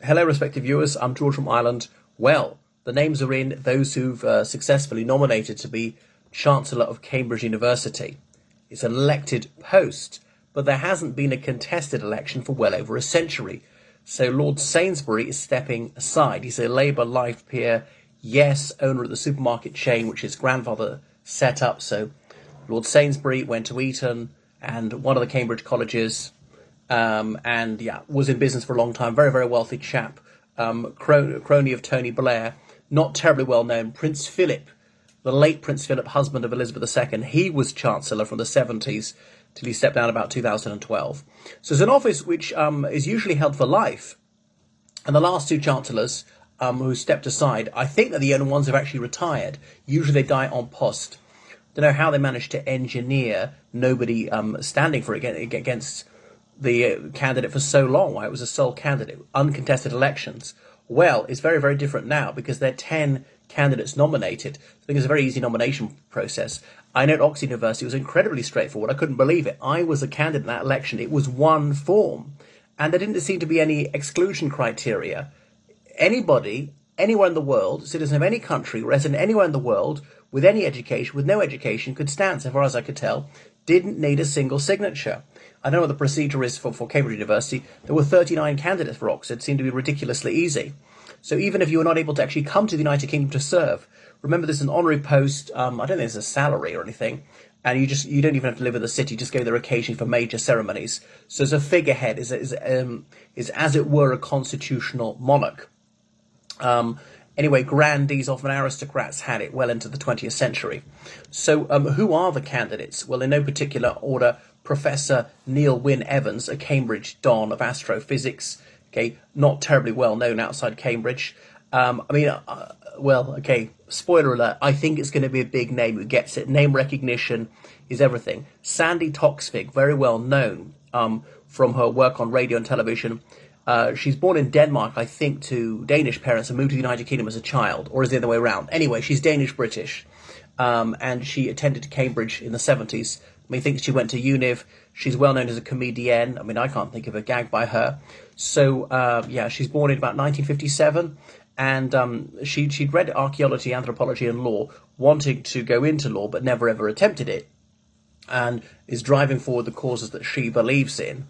Hello, respective viewers. I'm George from Ireland. Well, the names are in, those who've successfully nominated to be Chancellor of Cambridge University. It's an elected post, but there hasn't been a contested election for well over a century. So Lord Sainsbury is stepping aside. He's a Labour life peer, yes, owner of the supermarket chain which his grandfather set up. So Lord Sainsbury went to Eton and one of the Cambridge colleges, and was in business for a long time. Very, very wealthy chap, crony of Tony Blair, not terribly well known. Prince Philip, the late Prince Philip, husband of Elizabeth II, he was Chancellor from the 70s till he stepped down about 2012. So it's an office which is usually held for life. And the last two chancellors who stepped aside, I think they're the only ones who've actually retired. Usually they die en poste. Don't know how they managed to engineer nobody standing for it against the candidate for so long, why it was a sole candidate, uncontested elections. Well, it's very, very different now because there are 10 candidates nominated. I think it's a very easy nomination process. I know at Oxford University it was incredibly straightforward. I couldn't believe it. I was a candidate in that election. It was one form. And there didn't seem to be any exclusion criteria. Anybody, anywhere in the world, citizen of any country, resident anywhere in the world, with any education, with no education, could stand, so far as I could tell, didn't need a single signature. I don't know what the procedure is for Cambridge University. There were 39 candidates for Oxford. It seemed to be ridiculously easy. So even if you were not able to actually come to the United Kingdom to serve, remember this is an honorary post. I don't think there's a salary or anything. And you don't even have to live in the city, just go there occasionally for major ceremonies. So as a figurehead, is as it were a constitutional monarch. Anyway, grandees, often aristocrats, had it well into the 20th century. So who are the candidates? Well, in no particular order, Professor Neil Wynne Evans, a Cambridge don of astrophysics, okay, not terribly well known outside Cambridge. Spoiler alert, I think it's going to be a big name who gets it. Name recognition is everything. Sandi Toksvig, very well known from her work on radio and television. She's born in Denmark, I think, to Danish parents and moved to the United Kingdom as a child, or is it the other way around? Anyway, she's Danish-British, and she attended Cambridge in the 70s. I think she went to Univ. She's well known as a comedienne. I can't think of a gag by her. So, she's born in about 1957, and she'd read archaeology, anthropology, and law, wanting to go into law, but never ever attempted it, and is driving forward the causes that she believes in.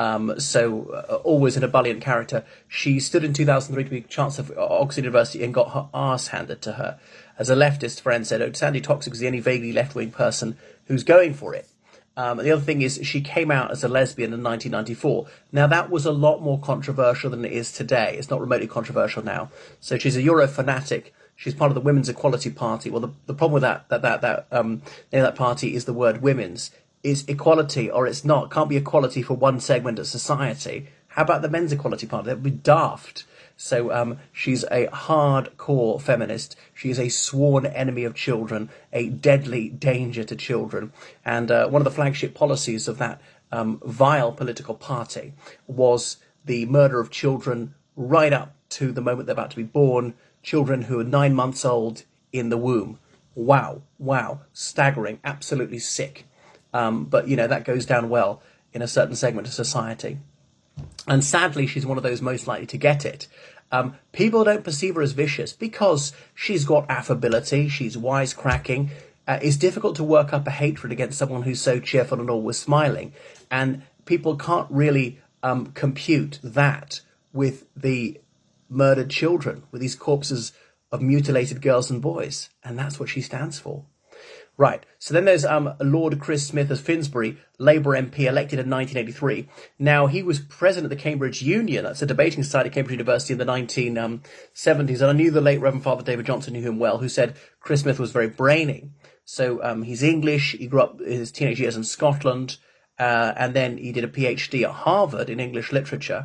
Always an ebullient character. She stood in 2003 to be Chancellor of Oxford University and got her arse handed to her. As a leftist friend said, Sandi Toksvig is the only vaguely left-wing person who's going for it. The other thing is she came out as a lesbian in 1994. Now, that was a lot more controversial than it is today. It's not remotely controversial now. So she's a Euro fanatic. She's part of the Women's Equality Party. Well, the problem with that party is the word women's. Is equality or it's not. It can't be equality for one segment of society. How about the Men's Equality Party? That would be daft. So she's a hardcore feminist. She is a sworn enemy of children, a deadly danger to children. And one of the flagship policies of that vile political party was the murder of children right up to the moment they're about to be born, children who are 9 months old in the womb. Wow, staggering, absolutely sick. But, that goes down well in a certain segment of society. And sadly, she's one of those most likely to get it. People don't perceive her as vicious because she's got affability, she's wisecracking. It's difficult to work up a hatred against someone who's so cheerful and always smiling. And people can't really compute that with the murdered children, with these corpses of mutilated girls and boys. And that's what she stands for. Right, so then there's Lord Chris Smith of Finsbury, Labour MP, elected in 1983. Now, he was president of the Cambridge Union, that's a debating society at Cambridge University in the 1970s, and I knew the late Reverend Father David Johnson knew him well, who said Chris Smith was very brainy. So he's English, he grew up his teenage years in Scotland, and then he did a PhD at Harvard in English literature.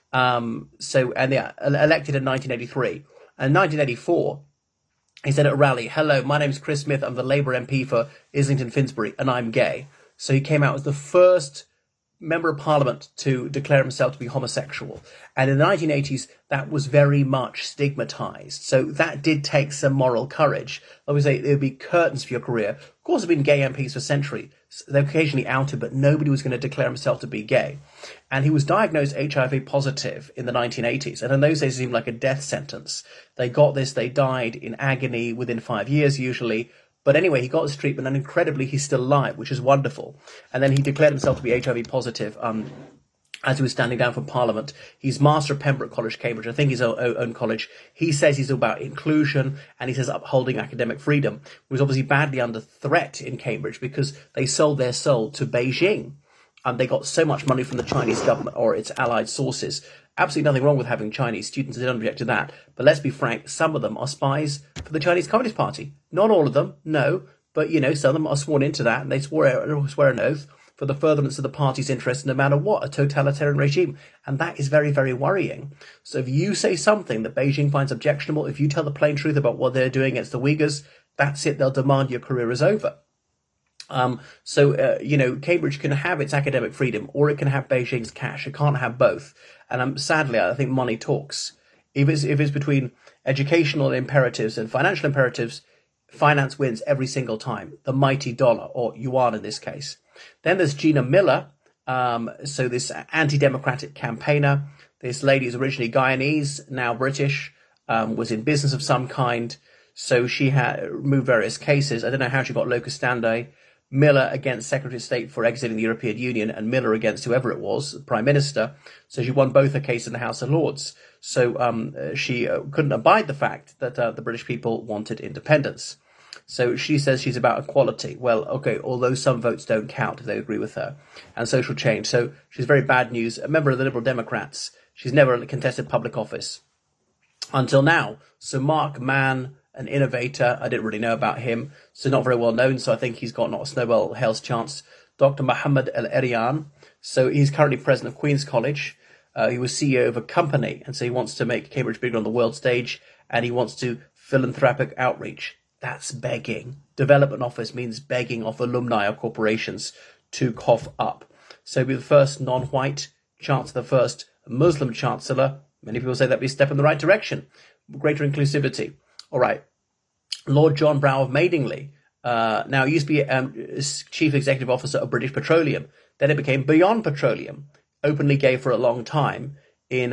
Elected in 1983. And 1984... he said at a rally, "Hello, my name's Chris Smith. I'm the Labour MP for Islington Finsbury, and I'm gay." So he came out as the first member of parliament to declare himself to be homosexual. And in the 1980s, that was very much stigmatized. So that did take some moral courage. Obviously, there would be curtains for your career. Of course, there have been gay MPs for centuries. They're occasionally outed, but nobody was going to declare himself to be gay. And he was diagnosed HIV positive in the 1980s. And in those days, it seemed like a death sentence. They got this, they died in agony within 5 years, usually. But anyway, he got his treatment, and incredibly, he's still alive, which is wonderful. And then he declared himself to be HIV positive as he was standing down from Parliament. He's Master of Pembroke College, Cambridge. I think his own college. He says he's all about inclusion, and he says upholding academic freedom. He was obviously badly under threat in Cambridge because they sold their soul to Beijing. And they got so much money from the Chinese government or its allied sources. Absolutely nothing wrong with having Chinese students. They don't object to that. But let's be frank, some of them are spies for the Chinese Communist Party. Not all of them, no. But, some of them are sworn into that, and they swear an oath for the furtherance of the party's interests no matter what, a totalitarian regime. And that is very, very worrying. So if you say something that Beijing finds objectionable, if you tell the plain truth about what they're doing against the Uyghurs, that's it. They'll demand your career is over. Cambridge can have its academic freedom, or it can have Beijing's cash. It can't have both. And sadly, I think money talks. If it's between educational imperatives and financial imperatives, finance wins every single time. The mighty dollar, or yuan in this case. Then there's Gina Miller. So this anti-democratic campaigner. This lady is originally Guyanese, now British, was in business of some kind. So she had moved various cases. I don't know how she got locus standi. Miller against Secretary of State for exiting the European Union, and Miller against whoever it was, Prime Minister. So she won both her cases in the House of Lords. So she couldn't abide the fact that the British people wanted independence. So she says she's about equality. Well, okay, although some votes don't count if they agree with her, and social change. So she's very bad news. A member of the Liberal Democrats. She's never contested public office until now. So Mark Mann, an innovator, I didn't really know about him, so not very well known, so I think he's got not a snowball hell's chance. Dr. Mohammed El-Erian, so he's currently president of Queen's College. He was CEO of a company, and so he wants to make Cambridge bigger on the world stage, and he wants to philanthropic outreach. That's begging. Development office means begging off alumni or corporations to cough up. So he'll be the first non-white chancellor, the first Muslim chancellor. Many people say that'd be a step in the right direction. Greater inclusivity. All right. Lord John Brown of Madingley. Now, he used to be chief executive officer of British Petroleum. Then it became Beyond Petroleum. Openly gay for a long time in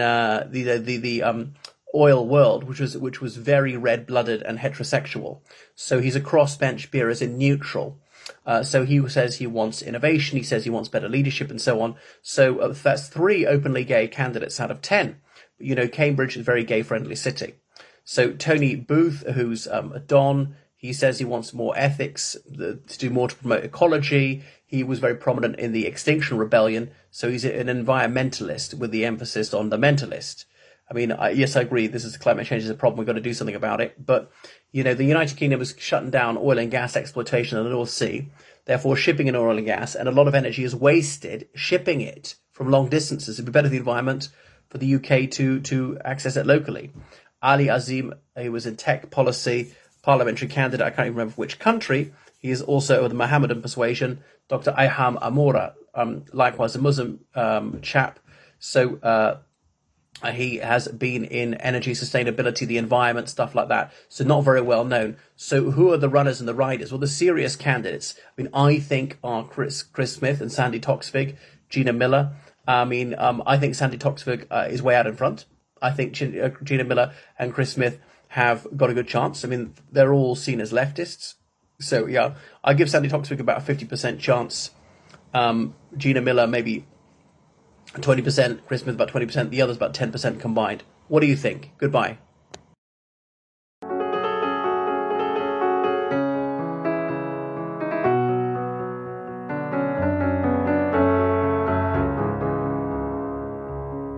the oil world, which was very red-blooded and heterosexual. So he's a crossbench beer, as in neutral. So he says he wants innovation. He says he wants better leadership and so on. So that's 3 openly gay candidates out of 10. Cambridge is a very gay-friendly city. So Tony Booth, who's a Don, he says he wants more ethics, to do more to promote ecology. He was very prominent in the Extinction Rebellion, so he's an environmentalist with the emphasis on the mentalist. I mean, yes, I agree, climate change is a problem, we've got to do something about it. But, the United Kingdom is shutting down oil and gas exploitation in the North Sea, therefore shipping in oil and gas, and a lot of energy is wasted shipping it from long distances. It'd be better for the environment for the UK to access it locally. Ali Azim, he was in tech policy, parliamentary candidate, I can't even remember which country. He is also of the Mohammedan persuasion. Dr. Ayham Amora, likewise a Muslim chap. So he has been in energy, sustainability, the environment, stuff like that. So not very well known. So who are the runners and the riders? Well, the serious candidates, I think are Chris Smith and Sandy Toksvig, Gina Miller. I think Sandy Toksvig is way out in front. I think Gina Miller and Chris Smith have got a good chance. They're all seen as leftists. So, yeah, I give Sandy Toksvig about a 50% chance. Gina Miller, maybe 20%. Chris Smith, about 20%. The others, about 10% combined. What do you think? Goodbye.